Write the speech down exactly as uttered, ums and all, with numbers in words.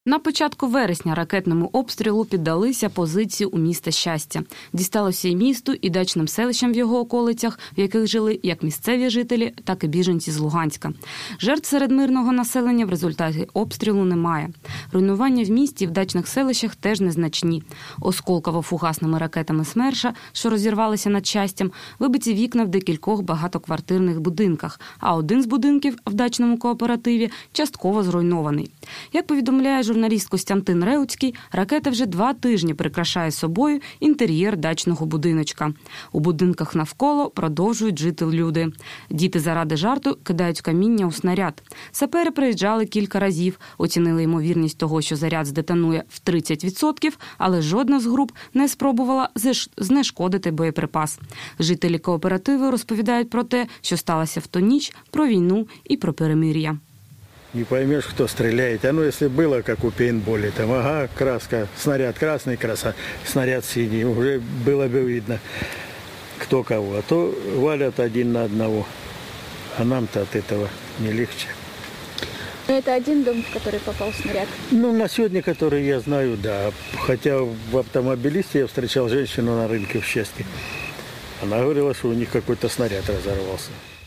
На початку вересня ракетному обстрілу піддалися позиції у міста Щастя. Дісталося і місту, і дачним селищам в його околицях, в яких жили як місцеві жителі, так і біженці з Луганська. Жертв серед мирного населення в результаті обстрілу немає. Руйнування в місті і в дачних селищах теж незначні. Осколково-фугасними ракетами «Смерша», що розірвалися над Щастям, вибиті вікна в декількох багатоквартирних будинках, а один з будинків в дачному кооперативі частково зруйнований. Як повідомляє журналіст Костянтин Реуцький, ракета вже два тижні прикрашає собою інтер'єр дачного будиночка. У будинках навколо продовжують жити люди. Діти заради жарту кидають каміння у снаряд. Сапери приїжджали кілька разів, оцінили ймовірність того, що заряд здетонує в тридцять відсотків, але жодна з груп не спробувала знешкодити боєприпас. Жителі кооперативу розповідають про те, що сталося в ту ніч, про війну і про перемир'я. Не поймешь, кто стреляет. А ну, если было, как у пейнтболе, там, ага, краска, снаряд красный, краса, снаряд синий, уже было бы видно, кто кого. А то валят один на одного. А нам-то от этого не легче. Это один дом, в который попал снаряд? Ну, на сегодня, который я знаю, да. Хотя в автомобилисте я встречал женщину на рынке в Счастье. Она говорила, что у них какой-то снаряд разорвался.